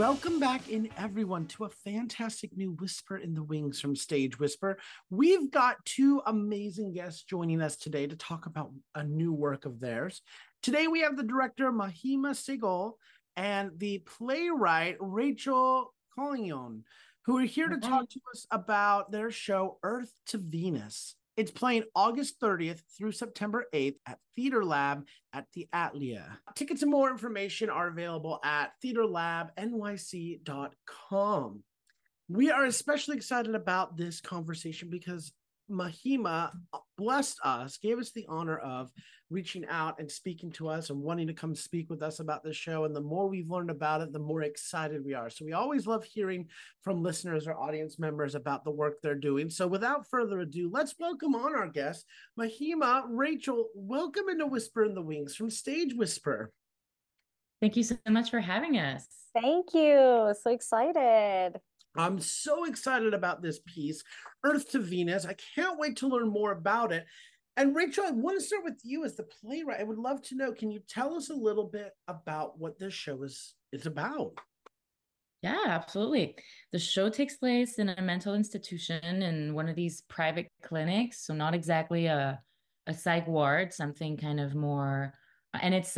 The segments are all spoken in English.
Welcome back in, everyone, to a fantastic new Whisper in the Wings from Stage Whisper. We've got two amazing guests joining us today to talk about a new work of theirs. Today we have the director Mahima Sehgal and the playwright Rachel Collignon, who are here to talk to us about their show Earth to Venus. It's playing August 30th through September 8th at Theater Lab at the Atlia. Tickets and more information are available at theaterlabnyc.com. We are especially excited about this conversation because Mahima blessed us, gave us the honor of reaching out and speaking to us and wanting to come speak with us about this show. And the more we've learned about it, the more excited we are. So we always love hearing from listeners or audience members about the work they're doing. So without further ado, let's welcome on our guest, Mahima. Rachel, welcome into Whisper in the Wings from Stage Whisper. Thank you so much for having us. Thank you. So excited. I'm so excited about this piece, Earth to Venus. I can't wait to learn more about it. And Rachel, I want to start with you as the playwright. I would love to know, can you tell us a little bit about what this show is about? Yeah, absolutely. The show takes place in a mental institution in one of these private clinics. So not exactly a psych ward, something kind of more, and it's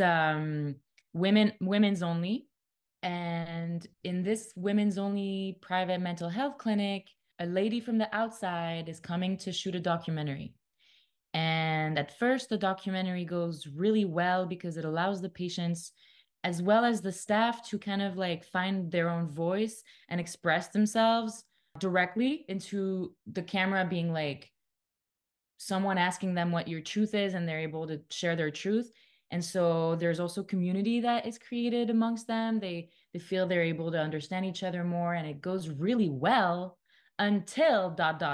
women's only. And in this women's only private mental health clinic, a lady from the outside is coming to shoot a documentary. And at first, the documentary goes really well because it allows the patients as well as the staff to kind of like find their own voice and express themselves directly into the camera, being like someone asking them what your truth is, and they're able to share their truth. And so there's also community that is created amongst them. They feel they're able to understand each other more, and it goes really well until ...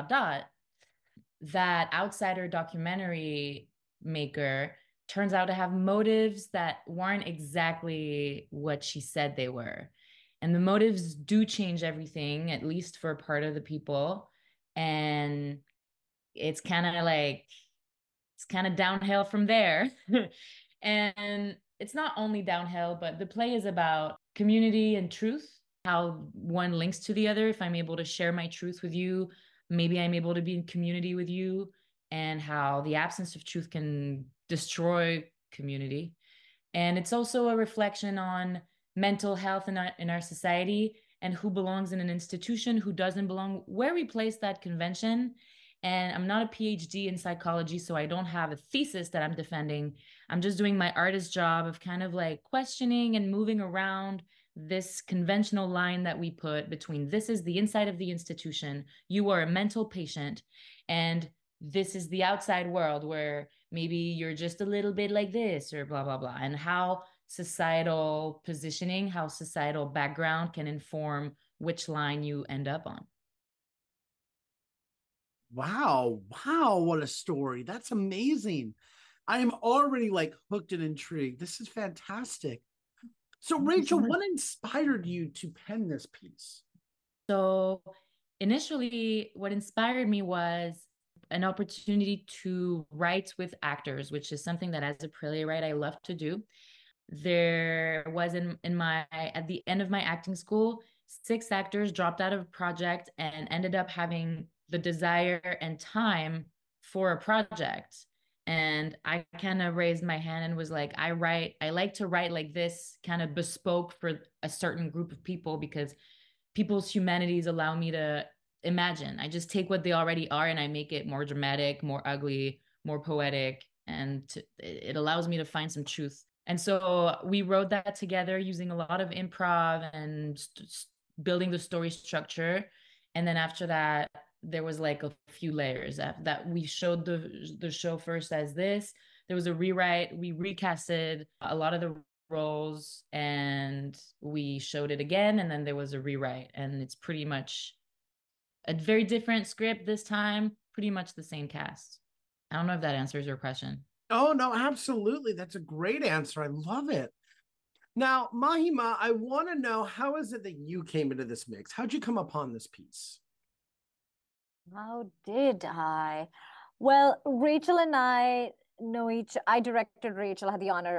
that outsider documentary maker turns out to have motives that weren't exactly what she said they were. And the motives do change everything, at least for part of the people. And it's kind of downhill from there. And it's not only downhill, but the play is about community and truth, how one links to the other. If I'm able to share my truth with you, maybe I'm able to be in community with you, and how the absence of truth can destroy community. And it's also a reflection on mental health in our society, and who belongs in an institution, who doesn't belong, where we place that convention. And I'm not a PhD in psychology, so I don't have a thesis that I'm defending. I'm just doing my artist job of kind of like questioning and moving around this conventional line that we put between this is the inside of the institution, you are a mental patient, and this is the outside world where maybe you're just a little bit like this or blah, blah, blah. And how societal positioning, how societal background can inform which line you end up on. Wow, what a story. That's amazing. I am already like hooked and intrigued. This is fantastic. So Rachel, what inspired you to pen this piece? So initially, what inspired me was an opportunity to write with actors, which is something that as a playwright I love to do. There was at the end of my acting school, 6 actors dropped out of a project and ended up having the desire and time for a project. And I kind of raised my hand and was like, I like to write like this, kind of bespoke for a certain group of people, because people's humanities allow me to imagine. I just take what they already are and I make it more dramatic, more ugly, more poetic, and it allows me to find some truth. And so we wrote that together using a lot of improv and building the story structure. And then after that, there was like a few layers that we showed the show first as this. There was a rewrite. We recasted a lot of the roles and we showed it again. And then there was a rewrite. And it's pretty much a very different script this time, pretty much the same cast. I don't know if that answers your question. Oh, no, absolutely. That's a great answer. I love it. Now, Mahima, I want to know, how is it that you came into this mix? How'd you come upon this piece? How did I? Well, Rachel and I know I directed Rachel, had the honor of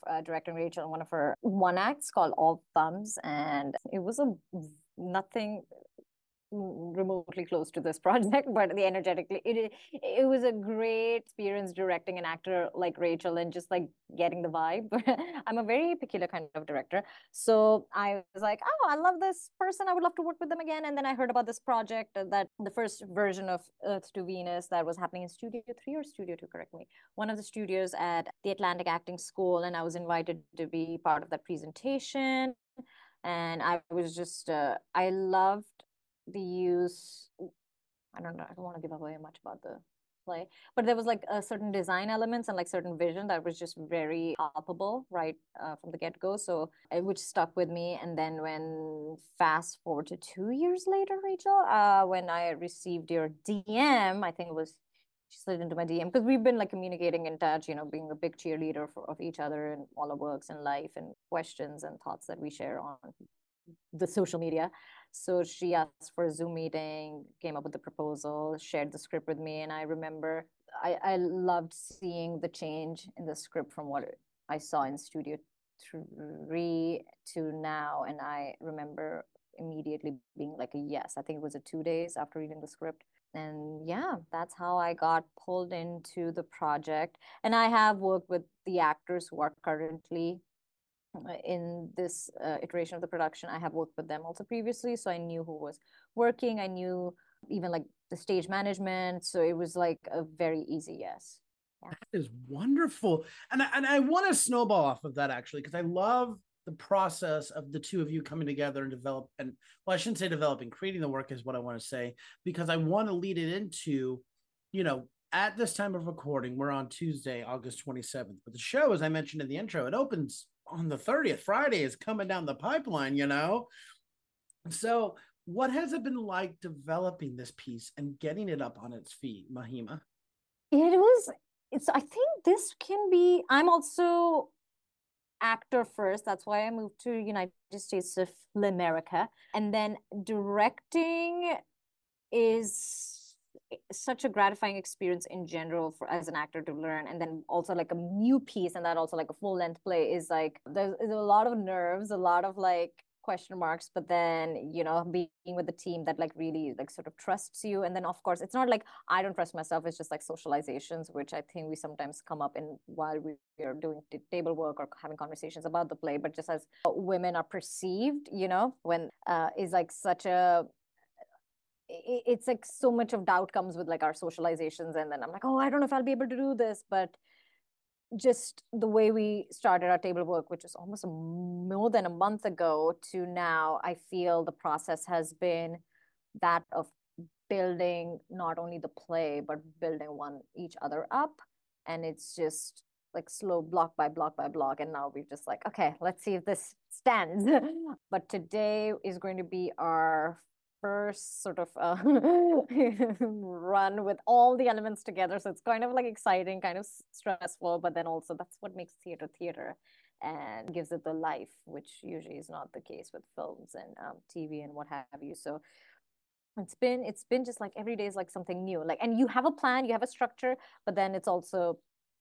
directing Rachel in one of her one acts called All Thumbs, and it was nothing remotely close to this project, but the energetically it was a great experience directing an actor like Rachel and just like getting the vibe. I'm a very peculiar kind of director, so I was like, oh, I love this person, I would love to work with them again. And then I heard about this project, that the first version of Earth to Venus, that was happening in Studio 3 or Studio 2, correct me, one of the studios at the Atlantic Acting School, and I was invited to be part of that presentation. And I was just I loved the use. I don't know, I don't want to give away much about the play, but there was like a certain design elements and like certain vision that was just very palpable right from the get-go, so which stuck with me. And then when fast forward to 2 years later, Rachel, when I received your DM, I think it was, she slid into my DM because we've been like communicating in touch, being a big cheerleader of each other and all our works in life and questions and thoughts that we share on the social media. So she asked for a Zoom meeting, came up with the proposal, shared the script with me. And I remember I loved seeing the change in the script from what I saw in Studio 3 to now. And I remember immediately being like a yes. I think it was 2 days after reading the script. And yeah, that's how I got pulled into the project. And I have worked with the actors who are currently in this iteration of the production. I have worked with them also previously, so I knew who was working. I knew even like the stage management, so it was like a very easy yes. Yeah. That is wonderful. And I want to snowball off of that, actually, because I love the process of the two of you coming together and develop, and well, I shouldn't say developing, creating the work is what I want to say, because I want to lead it into, at this time of recording, we're on Tuesday, August 27th, but the show, as I mentioned in the intro, it opens on the 30th. Friday is coming down the pipeline, So what has it been like developing this piece and getting it up on its feet, Mahima? I think this can be, I'm also actor first. That's why I moved to United States of America. And then directing is such a gratifying experience in general for as an actor to learn. And then also like a new piece, and that also like a full length play is like there's a lot of nerves, a lot of like question marks, but then being with the team that like really like sort of trusts you. And then of course it's not like I don't trust myself, it's just like socializations, which I think we sometimes come up in while we are doing table work or having conversations about the play, but just as women are perceived, when is like such a, it's like so much of doubt comes with like our socializations. And then I'm like, oh, I don't know if I'll be able to do this. But just the way we started our table work, which was almost more than a month ago, to now, I feel the process has been that of building not only the play, but building each other up. And it's just like slow block by block by block. And now we're just like, okay, let's see if this stands. But today is going to be our first sort of run with all the elements together. So it's kind of like exciting, kind of stressful, but then also that's what makes theater and gives it the life, which usually is not the case with films and TV and what have you. So it's been just like every day is like something new, like, and you have a plan, you have a structure, but then it's also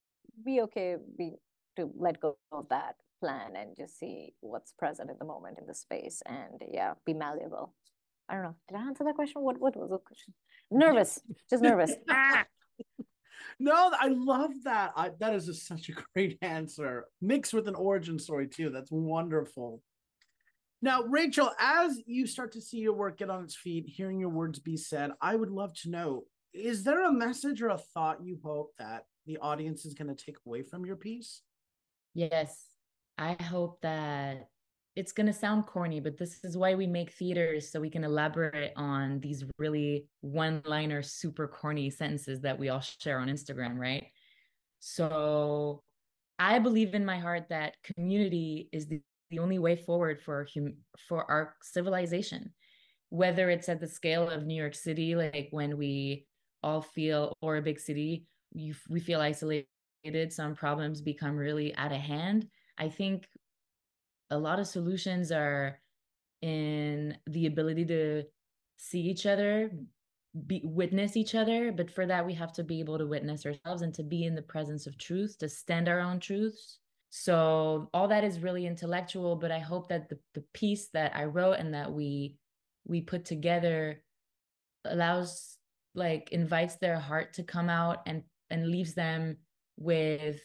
to let go of that plan and just see what's present in the moment in the space, and be malleable. I don't know. Did I answer that question? What was the question? Nervous, just nervous. No, I love that. That is such a great answer, mixed with an origin story too. That's wonderful. Now, Rachel, as you start to see your work get on its feet, hearing your words be said, I would love to know, is there a message or a thought you hope that the audience is going to take away from your piece? Yes, I hope that it's going to sound corny, but this is why we make theaters, so we can elaborate on these really one-liner, super corny sentences that we all share on Instagram, right? So I believe in my heart that community is the only way forward for our civilization, whether it's at the scale of New York City, like when we all feel, or a big city, we feel isolated, some problems become really out of hand. I think a lot of solutions are in the ability to see each other, witness each other. But for that, we have to be able to witness ourselves and to be in the presence of truth, to stand our own truths. So all that is really intellectual, but I hope that the piece that I wrote and that we put together allows, like, invites their heart to come out and leaves them with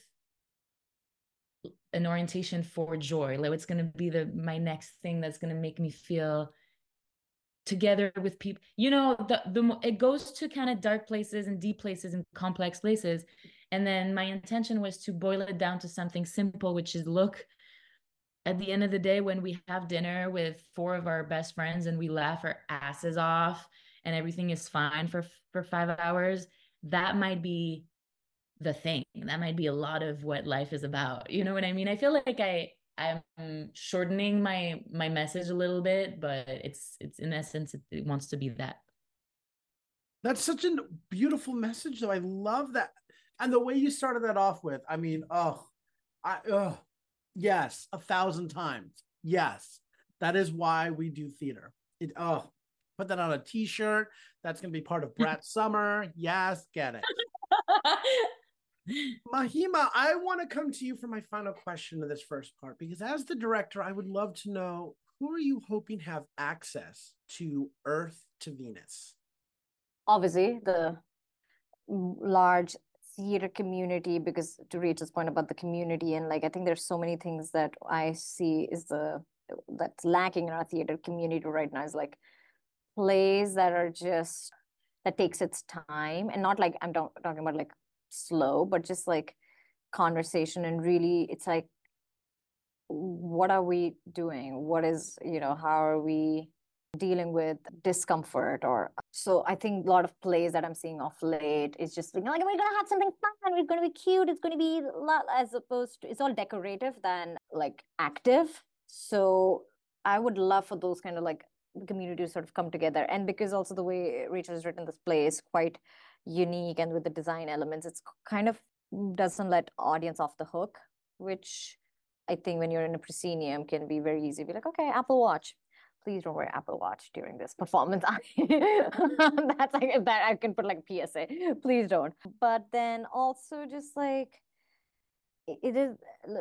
an orientation for joy. Like, it's going to be my next thing that's going to make me feel together with people. You know, it goes to kind of dark places and deep places and complex places. And then my intention was to boil it down to something simple, which is, look, at the end of the day, when we have dinner with 4 of our best friends and we laugh our asses off and everything is fine for 5 hours, that might be the thing. That might be a lot of what life is about. You know what I mean? I feel like I'm shortening my message a little bit, but it's in essence, it wants to be that. That's such a beautiful message, though. I love that. And the way you started that off with, I mean, yes, 1,000 times. Yes. That is why we do theater. Put that on a t-shirt. That's going to be part of Brat's summer. Yes, get it. Mahima, I want to come to you for my final question of this first part, because as the director, I would love to know, who are you hoping have access to Earth to Venus? Obviously, the large theater community, because to Rachel's point about the community, and like I think there's so many things that I see that's lacking in our theater community right now, is like plays that are just, that takes its time, and not like I'm talking about like slow, but just like conversation, and really it's like, what are we doing? What is, how are we dealing with discomfort? Or so I think a lot of plays that I'm seeing off late is just like, we're gonna have something fun, we're gonna be cute, it's gonna be a lot, as opposed to, it's all decorative than like active. So I would love for those kind of like the community to sort of come together. And because also the way Rachel has written this play is quite unique, and with the design elements, it's kind of doesn't let audience off the hook, which I think when you're in a proscenium can be very easy. Be like, okay, Apple Watch. Please don't wear Apple Watch during this performance. That's like that I can put like PSA. Please don't. But then also just like it is,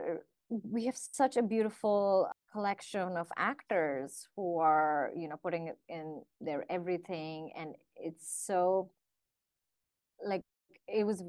we have such a beautiful collection of actors who are, putting in their everything, and it's so like, it was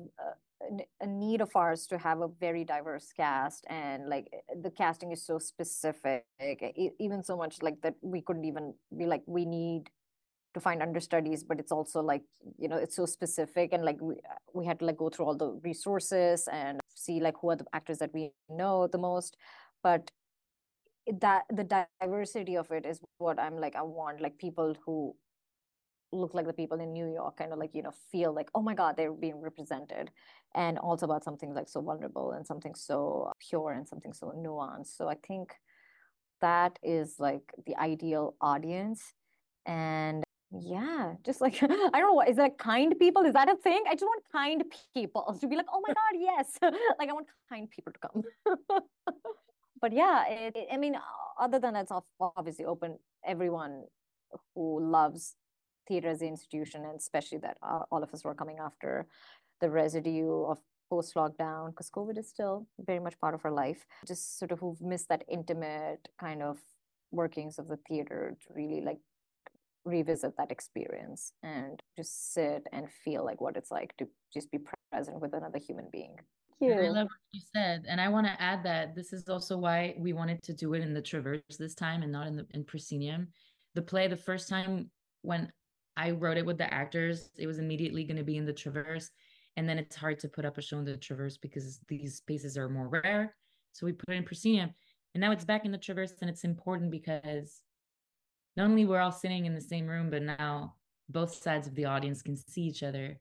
a need of ours to have a very diverse cast, and like the casting is so specific, even so much like that we couldn't even be like, we need to find understudies, but it's also like, it's so specific, and like we had to like go through all the resources and see like who are the actors that we know the most. But that the diversity of it is what I'm like, I want like people who look like the people in New York, kind of like, feel like, oh my God, they're being represented. And also about something like so vulnerable and something so pure and something so nuanced. So I think that is like the ideal audience. And yeah, just like, I don't know, what is that, kind people? Is that a thing? I just want kind people to be like, oh my God, yes. Like I want kind people to come. But yeah, I mean, other than that's obviously open everyone who loves theater as an institution, and especially that all of us were coming after the residue of post-lockdown, because COVID is still very much part of our life, just sort of who've missed that intimate kind of workings of the theater, to really like revisit that experience and just sit and feel like what it's like to just be present with another human being. And I love what you said. And I want to add that this is also why we wanted to do it in the Traverse this time and not in Proscenium. The play, the first time when I wrote it with the actors, it was immediately going to be in the Traverse. And then it's hard to put up a show in the Traverse because these spaces are more rare. So we put it in Proscenium. And now it's back in the Traverse, and it's important because not only we're all sitting in the same room, but now both sides of the audience can see each other.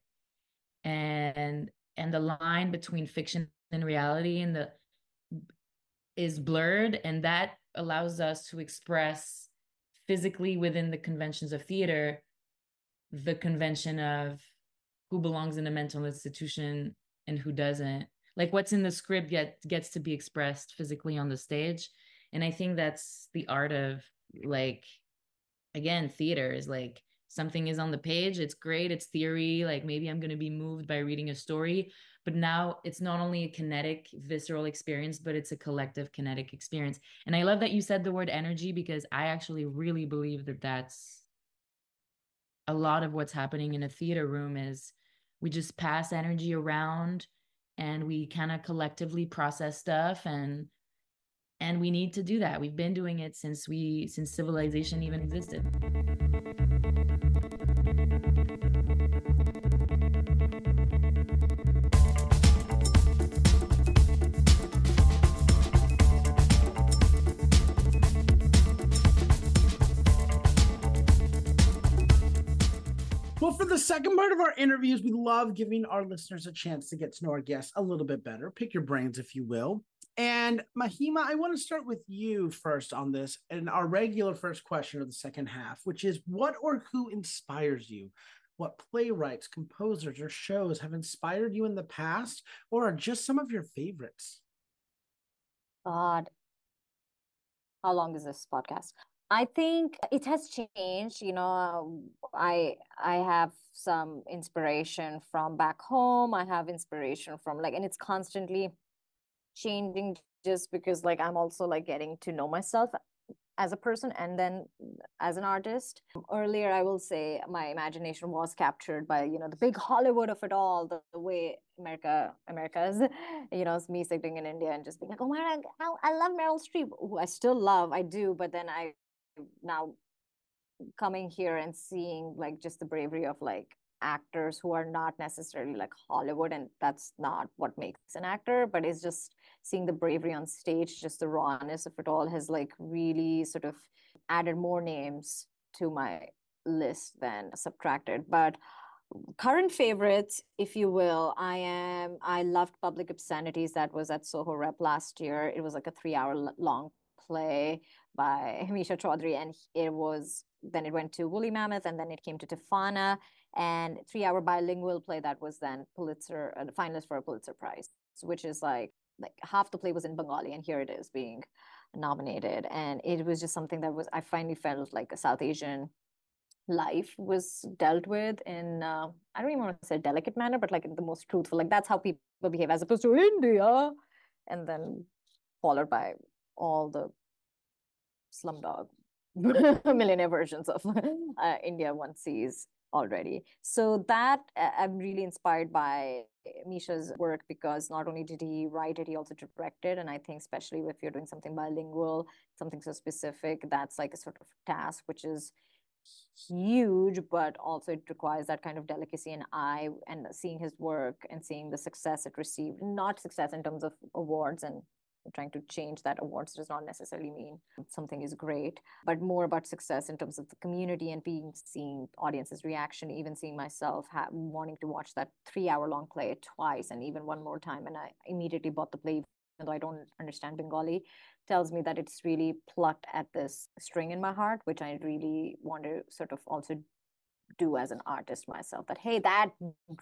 And the line between fiction and reality is blurred, and that allows us to express physically within the conventions of theater the convention of who belongs in a mental institution and who doesn't. Like what's in the script gets to be expressed physically on the stage. And I think that's the art of, like, again, theater is like something is on the page, it's great, it's theory, like maybe I'm going to be moved by reading a story, but now it's not only a kinetic, visceral experience, but it's a collective kinetic experience. And I love that you said the word energy, because I actually really believe that that's a lot of what's happening in a theater room. Is we just pass energy around and we kind of collectively process stuff, and we need to do that. We've been doing it since civilization even existed. Well, for the second part of our interviews, we love giving our listeners a chance to get to know our guests a little bit better, pick your brains, if you will. And Mahima, I want to start with you first on this, and our regular first question of the second half, which is what or who inspires you? What playwrights, composers, or shows have inspired you in the past, or are just some of your favorites? God, how long is this podcast? I think it has changed. I have some inspiration from back home. I have inspiration from and it's constantly changing, just because I'm also getting to know myself as a person and then as an artist. Earlier, I will say my imagination was captured by, the big Hollywood of it all, the way America's, it's me sitting in India and just being like, oh my God, I love Meryl Streep, who I still love, I do, but then I now coming here and seeing just the bravery of actors who are not necessarily Hollywood, and that's not what makes an actor, but it's just seeing the bravery on stage, just the rawness of it all has really sort of added more names to my list than subtracted. But current favorites, if you will, I loved Public Obscenities. That was at Soho Rep last year. It was a 3-hour long play by Misha Chaudhry, and then it went to Woolly Mammoth, and then it came to Tafana, and 3-hour bilingual play that was then Pulitzer, finalist for a Pulitzer Prize, which is like half the play was in Bengali, and here it is being nominated. And it was just something that I finally felt like a South Asian life was dealt with in I don't even want to say delicate manner, but in the most truthful, that's how people behave, as opposed to India, and then followed by all the Slumdog millionaire versions of India one sees already. So that I'm really inspired by Misha's work, because not only did he write it, he also directed. And I think especially if you're doing something bilingual, something so specific, that's a sort of task which is huge, but also it requires that kind of delicacy and eye, and seeing his work and seeing the success it received, not success in terms of awards, and trying to change that awards does not necessarily mean something is great, but more about success in terms of the community and seeing audiences' reaction, even seeing myself wanting to watch that 3-hour long play twice and even one more time. And I immediately bought the play, even though I don't understand Bengali, tells me that it's really plucked at this string in my heart, which I really want to sort of also do as an artist myself, that hey, that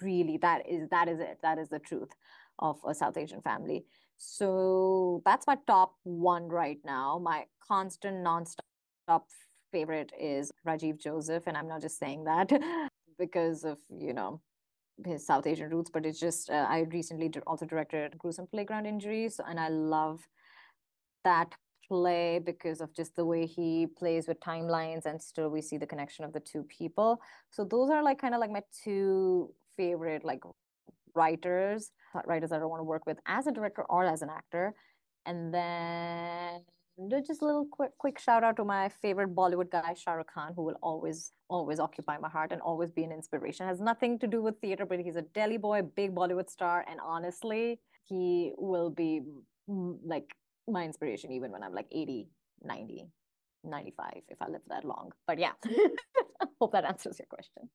is it, that is the truth of a South Asian family. So that's my top one right now. My constant non-stop favorite is Rajiv Joseph, and I'm not just saying that because of his South Asian roots, but it's just I recently also directed Gruesome Playground Injuries, and I love that play because of just the way he plays with timelines, and still we see the connection of the two people. So those are kind of my two favorite writers that I want to work with as a director or as an actor. And then just a little quick shout out to my favorite Bollywood guy, Shah Rukh Khan, who will always occupy my heart and always be an inspiration. Has nothing to do with theater, but he's a Delhi boy, big Bollywood star, and honestly, he will be my inspiration even when I'm 80, 90, 95, if I live that long. But yeah, hope that answers your question.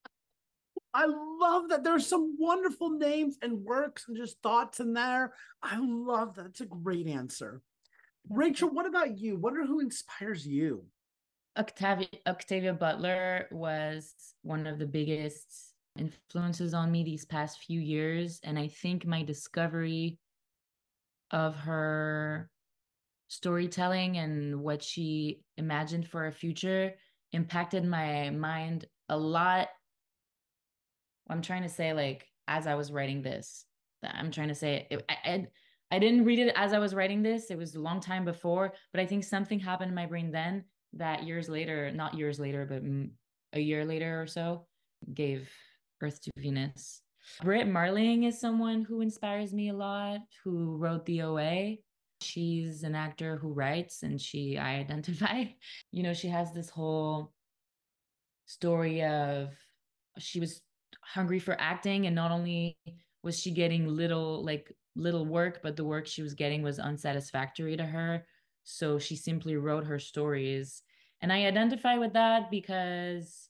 I love that. There's some wonderful names and works and just thoughts in there. I love that. It's a great answer. Rachel, what about you? Who inspires you? Octavia Butler was one of the biggest influences on me these past few years. And I think my discovery of her storytelling and what she imagined for a future impacted my mind a lot. I'm trying to say, like, as I was writing this, I'm trying to say I didn't read it as I was writing this. It was a long time before, but I think something happened in my brain then that years later, not years later, but a year later or so, gave Earth to Venus. Britt Marling is someone who inspires me a lot, who wrote the OA. She's an actor who writes, and I identify, she has this whole story of she was hungry for acting, and not only was she getting little work, but the work she was getting was unsatisfactory to her. So she simply wrote her stories. And I identify with that because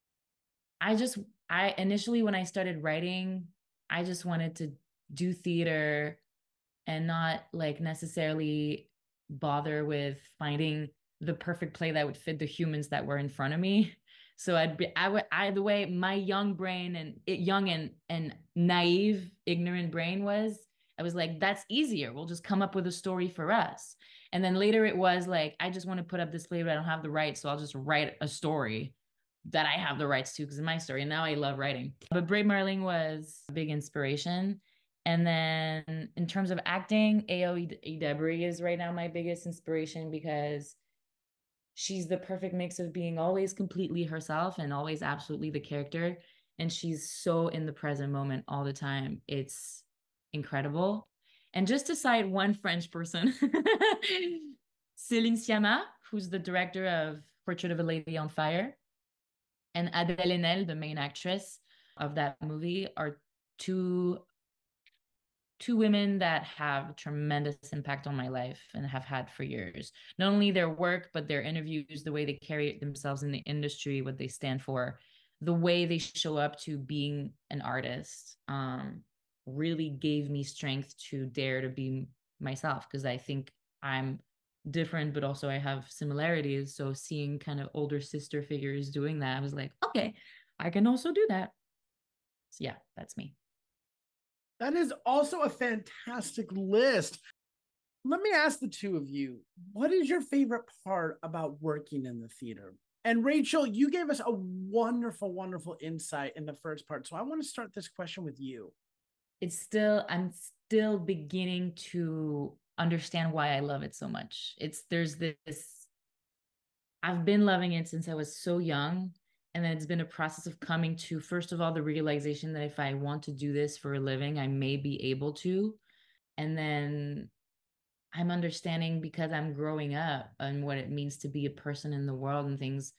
I initially, when I started writing, I just wanted to do theater and not like necessarily bother with finding the perfect play that would fit the humans that were in front of me. So the way my young brain and naive, ignorant brain was, I was like, that's easier. We'll just come up with a story for us. And then later it was like, I just want to put up this play, but I don't have the rights. So I'll just write a story that I have the rights to because it's my story. And now I love writing. But Britt Marling was a big inspiration. And then in terms of acting, Ayo Edebiri is right now my biggest inspiration because she's the perfect mix of being always completely herself and always absolutely the character. And she's so in the present moment all the time. It's incredible. And just to cite one French person, Céline Sciamma, who's the director of Portrait of a Lady on Fire, and Adèle Haenel, the main actress of that movie, are two women that have tremendous impact on my life and have had for years. Not only their work, but their interviews, the way they carry themselves in the industry, what they stand for, the way they show up to being an artist, really gave me strength to dare to be myself, because I think I'm different, but also I have similarities. So seeing kind of older sister figures doing that, I was like, okay, I can also do that. So yeah, that's me. That is also a fantastic list. Let me ask the two of you, what is your favorite part about working in the theater? And Rachel, you gave us a wonderful, wonderful insight in the first part. So I want to start this question with you. I'm still beginning to understand why I love it so much. I've been loving it since I was so young. And then it's been a process of coming to, first of all, the realization that if I want to do this for a living, I may be able to. And then I'm understanding, because I'm growing up, and what it means to be a person in the world and things.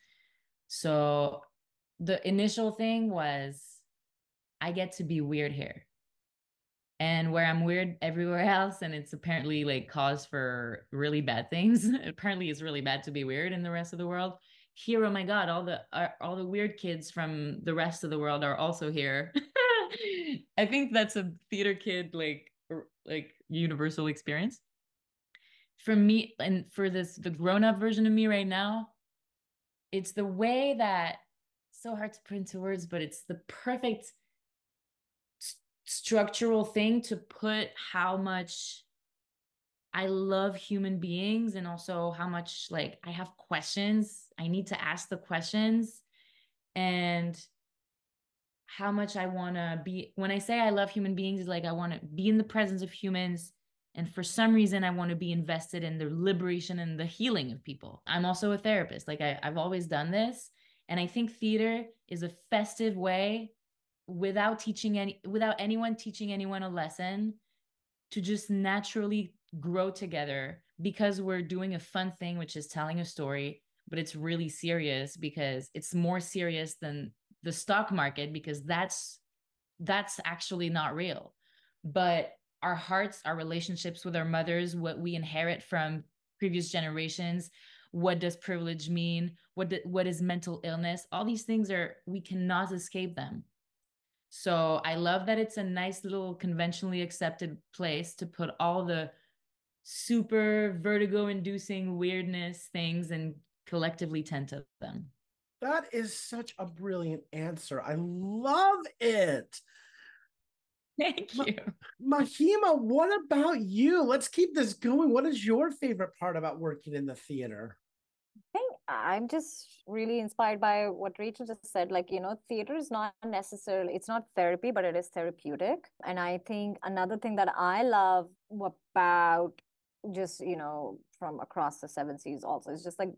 So the initial thing was, I get to be weird here. And where I'm weird everywhere else, and it's apparently like cause for really bad things. Apparently it's really bad to be weird in the rest of the world. Here, oh my God, all the weird kids from the rest of the world are also here. I think that's a theater kid like universal experience. For me, and for the grown-up version of me right now, it's the way that, so hard to put into words, but it's the perfect structural thing to put how much I love human beings, and also how much like I have questions. I need to ask the questions, and how much I want to be. When I say I love human beings, is like I want to be in the presence of humans. And for some reason, I want to be invested in the liberation and the healing of people. I'm also a therapist. Like I've always done this. And I think theater is a festive way, without anyone teaching anyone a lesson, to just naturally grow together, because we're doing a fun thing, which is telling a story, but it's really serious, because it's more serious than the stock market, because that's actually not real. But our hearts, our relationships with our mothers, what we inherit from previous generations, what does privilege mean, what is mental illness, all these things we cannot escape them. So I love that it's a nice little conventionally accepted place to put all the super vertigo inducing weirdness things and collectively tend to them. That is such a brilliant answer. I love it. Thank you. Mahima, what about you? Let's keep this going. What is your favorite part about working in the theater? I think I'm just really inspired by what Rachel just said. Like, theater is not necessarily, it's not therapy, but it is therapeutic. And I think another thing that I love about just, from across the seven seas also is just like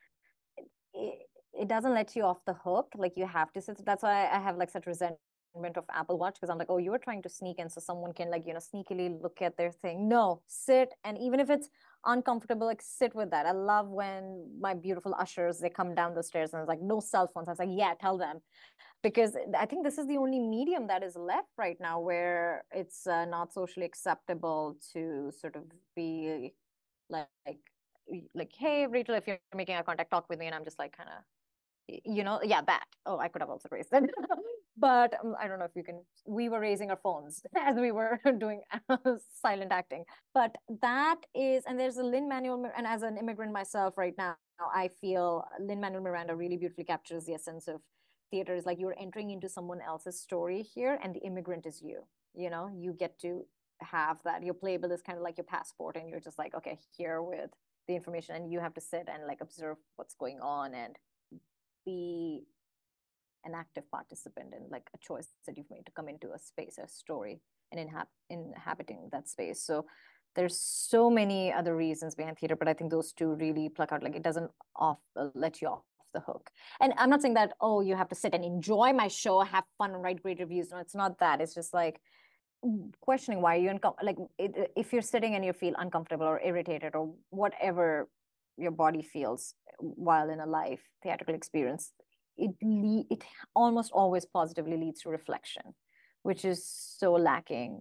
it doesn't let you off the hook. Like you have to sit. That's why I have like such resentment of Apple Watch, because I'm like, oh, you were trying to sneak in so someone can like, sneakily look at their thing. No, sit. And even if it's uncomfortable, like sit with that. I love when my beautiful ushers, they come down the stairs and it's like, no cell phones. I was like, yeah, tell them. Because I think this is the only medium that is left right now where it's not socially acceptable to sort of be like, hey, Rachel, if you're making eye contact, talk with me. And I'm just like, kind of, yeah, that. Oh, I could have also raised it. But I don't know if you can, we were raising our phones as we were doing silent acting. But that is, and there's a Lin-Manuel, and as an immigrant myself right now, I feel Lin-Manuel Miranda really beautifully captures the essence of theater. Is like you're entering into someone else's story here, and the immigrant is you. You get to have that. Your playbill is kind of like your passport, and you're just like, okay, here with the information, and you have to sit and like observe what's going on and be an active participant in like a choice that you've made to come into a space, a story, and inhabiting that space. So there's so many other reasons behind theater, but I think those two really pluck out. Like it doesn't let you off the hook. And I'm not saying that, oh, you have to sit and enjoy my show, have fun, and write great reviews. No, it's not that. It's just like questioning why you like if you're sitting and you feel uncomfortable or irritated or whatever your body feels while in a live theatrical experience, it almost always positively leads to reflection, which is so lacking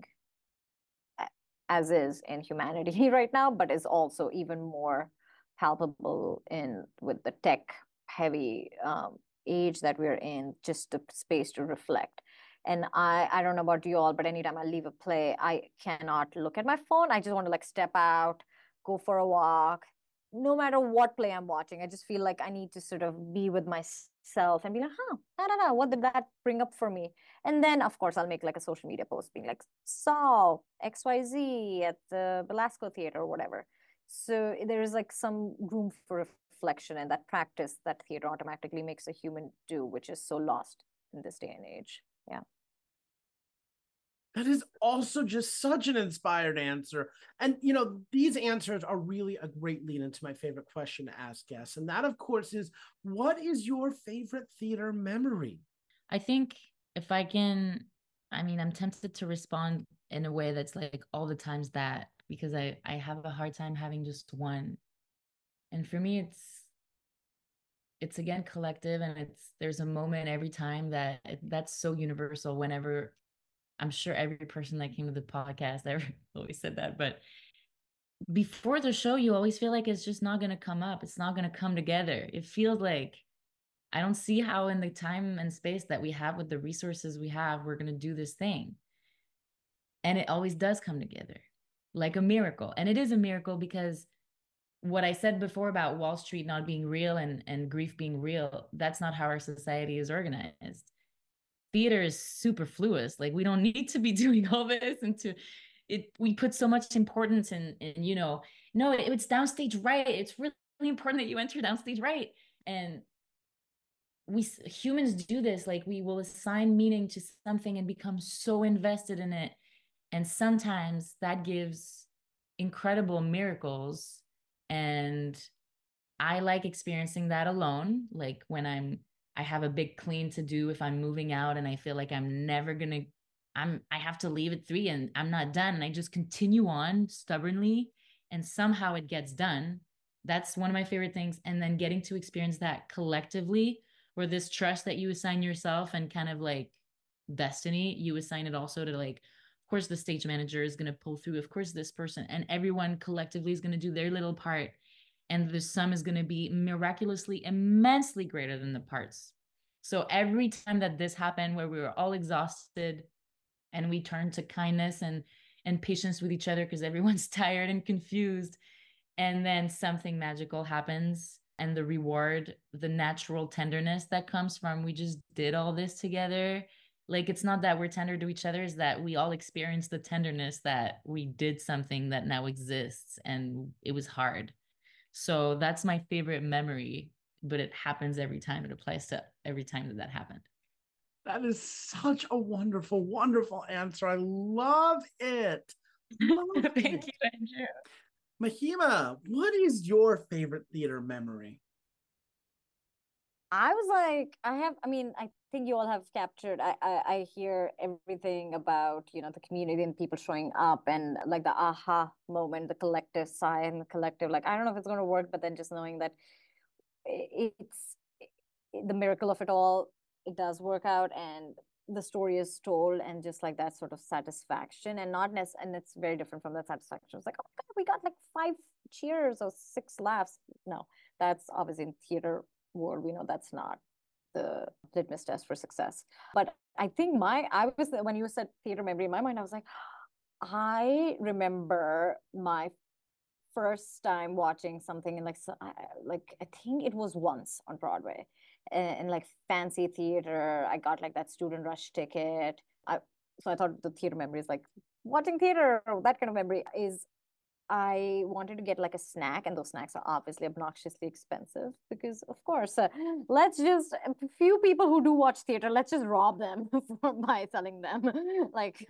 as is in humanity right now, but is also even more palpable with the tech heavy age that we're in, just the space to reflect. And I don't know about you all, but anytime I leave a play, I cannot look at my phone. I just want to like step out, go for a walk. No matter what play I'm watching, I just feel like I need to sort of be with myself and be like, I don't know, what did that bring up for me? And then, of course, I'll make like a social media post being like, saw XYZ at the Belasco Theater or whatever. So there is like some room for reflection, and that practice that theater automatically makes a human do, which is so lost in this day and age. Yeah. That is also just such an inspired answer. And, these answers are really a great lead into my favorite question to ask guests. And that, of course, is what is your favorite theater memory? I think if I can, I'm tempted to respond in a way that's like all the times that, because I have a hard time having just one. And for me, it's again collective, and there's a moment every time that's so universal. Whenever, I'm sure every person that came to the podcast ever always said that, but before the show, you always feel like it's just not going to come up. It's not going to come together. It feels like I don't see how in the time and space that we have with the resources we have, we're going to do this thing. And it always does come together like a miracle. And it is a miracle because what I said before about Wall Street not being real and grief being real, that's not how our society is organized. Theater is superfluous. Like we don't need to be doing all this we put so much importance in no, it's downstage right. It's really important that you enter downstage right. And we humans do this, like we will assign meaning to something and become so invested in it. And sometimes that gives incredible miracles. And I like experiencing that alone. Like when I have a big clean to do, if I'm moving out and I feel like I'm never gonna, I have to leave at 3 and I'm not done. And I just continue on stubbornly and somehow it gets done. That's one of my favorite things. And then getting to experience that collectively, where this trust that you assign yourself and kind of like destiny, you assign it also to like, of course, the stage manager is going to pull through. Of course, this person and everyone collectively is going to do their little part. And the sum is going to be miraculously, immensely greater than the parts. So every time that this happened, where we were all exhausted and we turned to kindness and patience with each other because everyone's tired and confused, and then something magical happens, and the reward, the natural tenderness that comes from we just did all this together. Like it's not that we're tender to each other, is that we all experience the tenderness that we did something that now exists and it was hard. So that's my favorite memory, but it happens every time. It applies to every time that happened. That is such a wonderful, wonderful answer. I love it. Love Thank it. you, Andrew. Mahima, what is your favorite theater memory? I was like, I think you all have captured. I hear everything about, the community and people showing up and like the aha moment, the collective sigh and the collective, like, I don't know if it's going to work, but then just knowing that it's the miracle of it all, it does work out and the story is told, and just like that sort of satisfaction, and not necessarily, and it's very different from that satisfaction. It's like, oh my God, we got like 5 cheers or 6 laughs. No, that's obviously in theater world, we know that's not the litmus test for success. But I think when you said theater memory in my mind, I was like, I remember my first time watching something in like I think it was Once on Broadway, in like fancy theater. I got like that student rush ticket. So I thought the theater memory is like watching theater. That kind of memory is, I wanted to get like a snack, and those snacks are obviously obnoxiously expensive because, of course, let's just a few people who do watch theater, let's just rob them by selling them like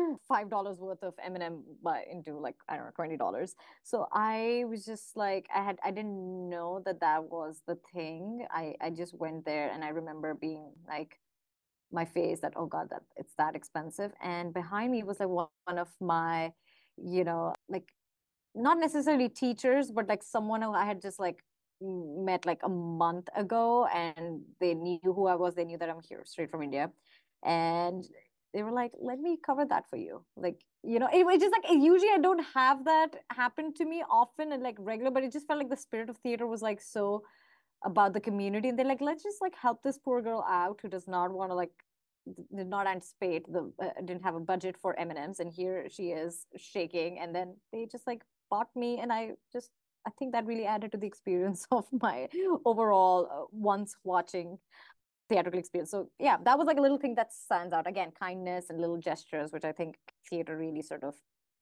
$5 worth of M&M into like, I don't know, $20. So I was just like, I didn't know that that was the thing. I just went there, and I remember being like, my face that, oh God, that it's that expensive. And behind me was like one of my, like, not necessarily teachers, but like someone who I had just like met like a month ago, and they knew who I was. They knew that I'm here straight from India. And they were like, let me cover that for you. Like, it was just like, usually I don't have that happen to me often and like regular, but it just felt like the spirit of theater was like so about the community. And they're like, let's just like help this poor girl out who does not want to like, did not anticipate didn't have a budget for M&Ms, and here she is shaking. And then they just like bought me, and I think that really added to the experience of my overall once watching theatrical experience. So yeah, that was like a little thing that stands out. Again, kindness and little gestures, which I think theater really sort of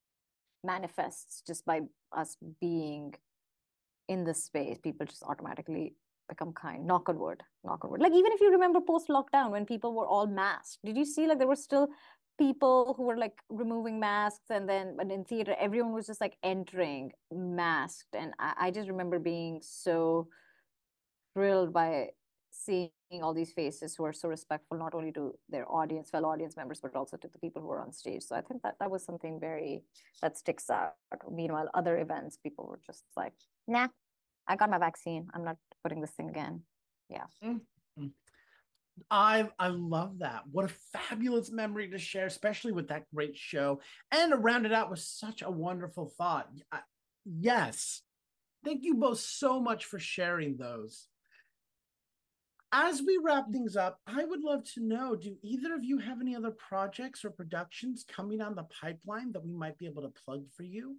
manifests just by us being in this space. People just automatically become kind. Knock on wood, knock on wood. Like, even if you remember post lockdown when people were all masked, did you see like there were still people who were like removing masks, and then but in theater everyone was just like entering masked, and I just remember being so thrilled by seeing all these faces who are so respectful, not only to their audience, fellow audience members, but also to the people who are on stage. So I think that was something that sticks out. Meanwhile, other events, people were just like, nah, I got my vaccine, I'm not putting this thing again. Yeah. Mm-hmm. I love that. What a fabulous memory to share, especially with that great show, and to round it out with such a wonderful thought. Yes. Thank you both so much for sharing those. As we wrap things up, I would love to know, do either of you have any other projects or productions coming on the pipeline that we might be able to plug for you?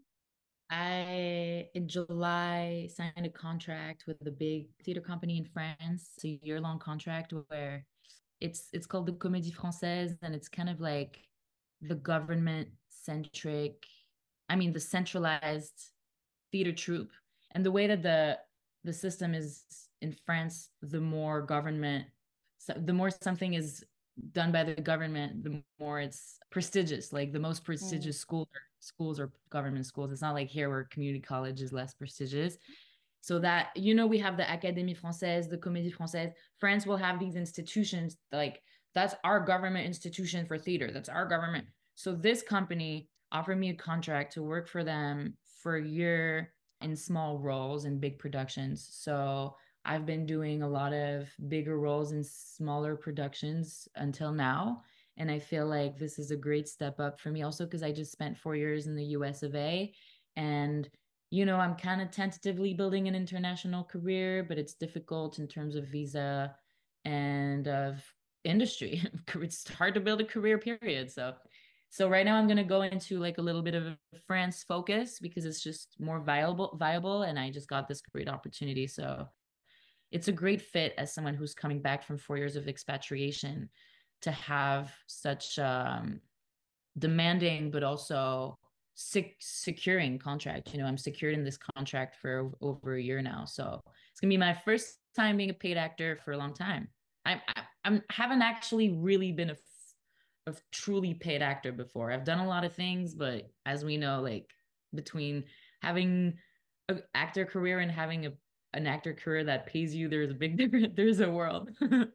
I, in July, signed a contract with a big theater company in France. It's a year-long contract where it's called the Comédie Française, and it's kind of like the government-centric, the centralized theater troupe. And the way that the system is in France, the more something is done by the government, the more it's prestigious. Like the most prestigious schools or government schools. It's not like here where community college is less prestigious. So that, we have the Académie Française, the Comédie Française. France will have these institutions, like that's our government institution for theater. That's our government. So this company offered me a contract to work for them for a year in small roles in big productions. So I've been doing a lot of bigger roles in smaller productions until now. And I feel like this is a great step up for me also because I just spent 4 years in the US of A. And, I'm kind of tentatively building an international career, but it's difficult in terms of visa and of industry. It's hard to build a career, period. So right now I'm going to go into like a little bit of a France focus because it's just more viable. And I just got this great opportunity. So it's a great fit as someone who's coming back from 4 years of expatriation to have such demanding, but also securing contract. You know, I'm secured in this contract for over a year now, so it's gonna be my first time being a paid actor for a long time. I haven't actually really been a truly paid actor before. I've done a lot of things, but as we know, like between having an actor career and having an actor career that pays you, there's a big difference. There's a world.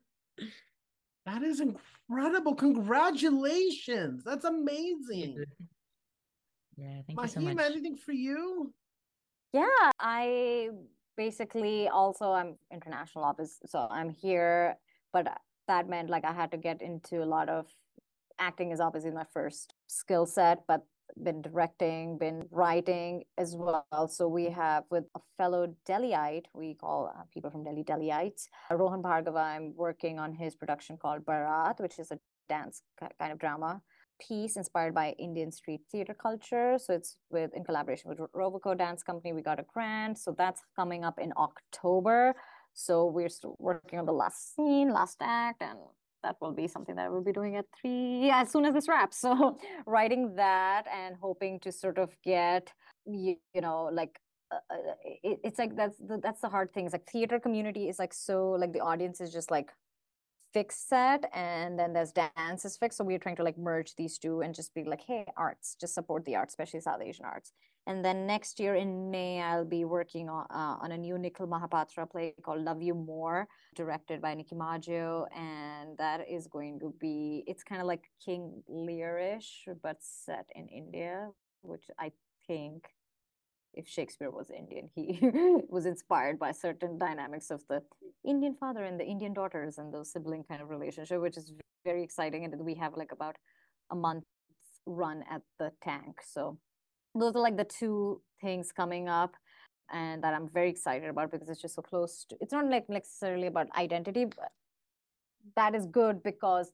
That is incredible. Congratulations. That's amazing. Yeah, thank you so Mahima, much. anything for you? Yeah, I basically also I'm international office, so I'm here, but that meant like I had to get into a lot of acting is obviously my first skill set, but been directing, been writing as well. So we have with a fellow Delhiite, we call people from Delhi Delhiites, Rohan Bhargava. I'm working on his production called Bharat, which is a dance kind of drama piece inspired by Indian street theater culture. So it's with in collaboration with Roboco Dance Company. We got a grant. So that's coming up in October. So we're still working on the last scene, last act, and that will be something that I will be doing at 3 as soon as this wraps. So writing that and hoping to sort of get, like it's like that's the hard thing. It's like theater community is like so like the audience is just like fixed set and then there's dance is fixed, so we're trying to like merge these two and just be like, hey, arts, just support the arts, especially South Asian arts. And then next year in May I'll be working on a new Nikhil Mahapatra play called Love You More, directed by Nikki Maggio, and that is going to be, it's kind of like King Learish but set in India, which I think if Shakespeare was Indian, he was inspired by certain dynamics of the Indian father and the Indian daughters and those sibling kind of relationship, which is very exciting. And we have like about a month's run at the tank. So those are like the two things coming up and that I'm very excited about because it's just so close to, it's not like necessarily about identity, but that is good because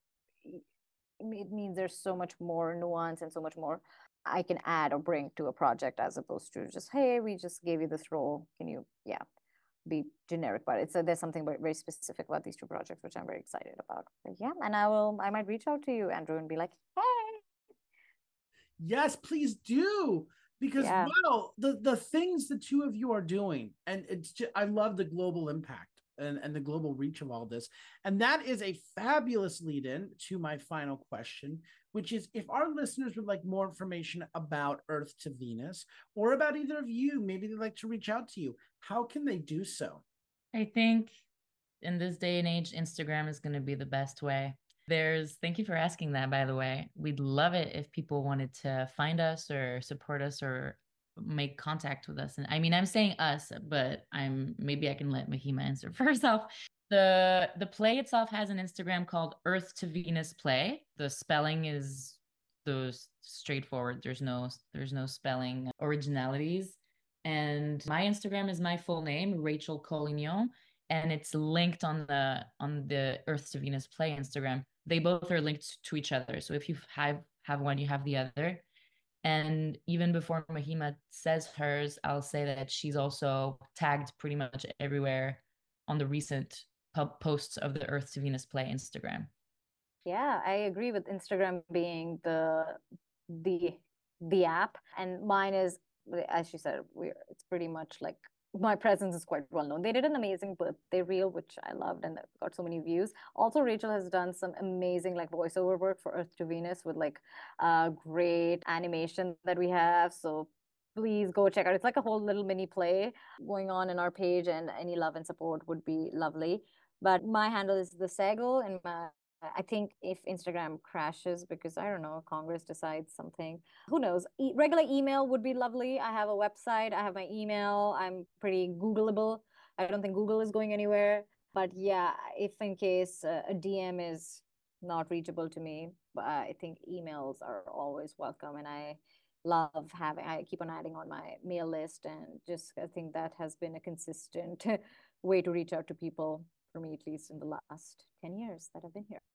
it means there's so much more nuance and so much more I can add or bring to a project as opposed to just, hey, we just gave you this role. Can you, be generic? But it's there's something very, very specific about these two projects, which I'm very excited about. But yeah, and I might reach out to you, Andrew, and be like, hey. Yes, please do. Because wow, the things the two of you are doing, and it's just, I love the global impact and the global reach of all this. And that is a fabulous lead in to my final question, which is if our listeners would like more information about Earth to Venus or about either of you, maybe they'd like to reach out to you, how can they do so? I think in this day and age, Instagram is going to be the best way. Thank you for asking that, by the way. We'd love it if people wanted to find us or support us or make contact with us. And I mean, I'm saying us, but maybe I can let Mahima answer for herself. The play itself has an Instagram called Earth to Venus Play. The spelling is straightforward. There's no spelling originalities. And my Instagram is my full name, Rachel Collignon, and it's linked on the Earth to Venus Play Instagram. They both are linked to each other. So if you have one, you have the other. And even before Mahima says hers, I'll say that she's also tagged pretty much everywhere on the recent posts of the Earth to Venus Play Instagram. Yeah, I agree with Instagram being the app, and mine is, as she said, it's pretty much like my presence is quite well known. They did an amazing birthday reel, which I loved, and got so many views. Also, Rachel has done some amazing like voiceover work for Earth to Venus with like great animation that we have. So please go check out. It's like a whole little mini play going on in our page, and any love and support would be lovely. But my handle is the Segal, and I think if Instagram crashes because I don't know, Congress decides something, who knows? Regular email would be lovely. I have a website, I have my email, I'm pretty Googleable. I don't think Google is going anywhere. But yeah, if in case a DM is not reachable to me, I think emails are always welcome. And I keep on adding on my mail list. And just, I think that has been a consistent way to reach out to people for me, at least in the last 10 years that I've been here.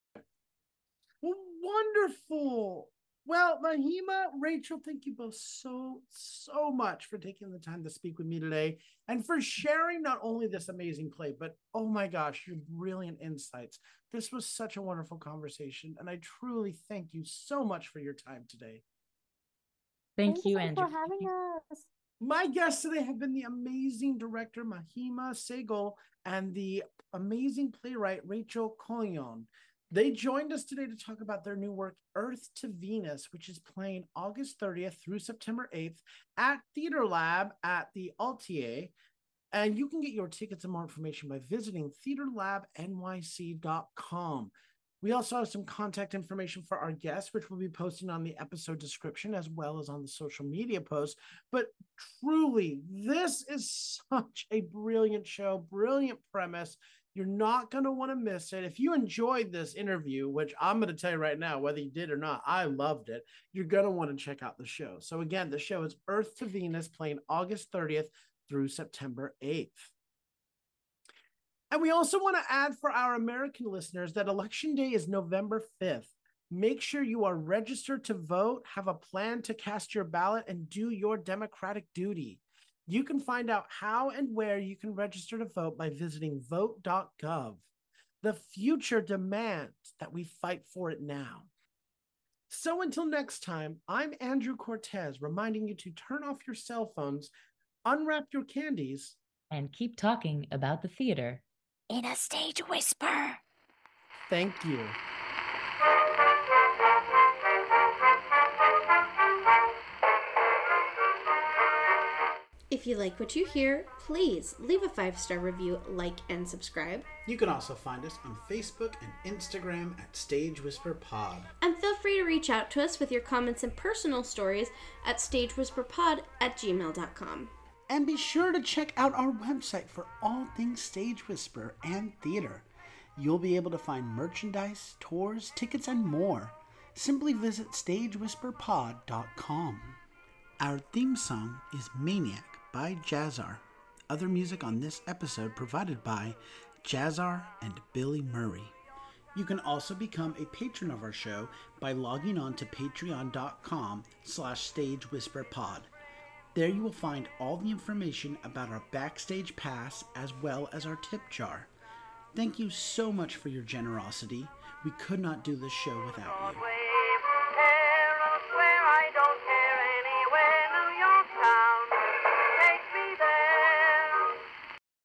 Wonderful. Well, Mahima, Rachel, thank you both so much for taking the time to speak with me today and for sharing not only this amazing play, but oh my gosh, your brilliant insights. This was such a wonderful conversation, and I truly thank you so much for your time today. Thank you, so much Andrew. for having us. My guests today have been the amazing director Mahima Sehgal and the amazing playwright Rachel Collion. They joined us today to talk about their new work, Earth to Venus, which is playing August 30th through September 8th at Theater Lab at the Altier. And you can get your tickets and more information by visiting theaterlabnyc.com. We also have some contact information for our guests, which we'll be posting on the episode description as well as on the social media posts. But truly, this is such a brilliant show, brilliant premise. You're not going to want to miss it. If you enjoyed this interview, which I'm going to tell you right now, whether you did or not, I loved it, you're going to want to check out the show. So again, the show is Earth to Venus, playing August 30th through September 8th. And we also want to add for our American listeners that Election Day is November 5th. Make sure you are registered to vote, have a plan to cast your ballot, and do your democratic duty. You can find out how and where you can register to vote by visiting vote.gov. The future demands that we fight for it now. So until next time, I'm Andrew Cortez, reminding you to turn off your cell phones, unwrap your candies, and keep talking about the theater in a stage whisper. Thank you. If you like what you hear, please leave a 5-star review, like, and subscribe. You can also find us on Facebook and Instagram at Stage Whisper Pod. And feel free to reach out to us with your comments and personal stories at stagewhisperpod@gmail.com. And be sure to check out our website for all things Stage Whisper and theater. You'll be able to find merchandise, tours, tickets, and more. Simply visit stagewhisperpod.com. Our theme song is Maniac by Jazzar. Other music on this episode provided by Jazzar and Billy Murray. You can also become a patron of our show by logging on to patreon.com/stagewhisperpod. There you will find all the information about our backstage pass as well as our tip jar. Thank you so much for your generosity. We could not do this show without you.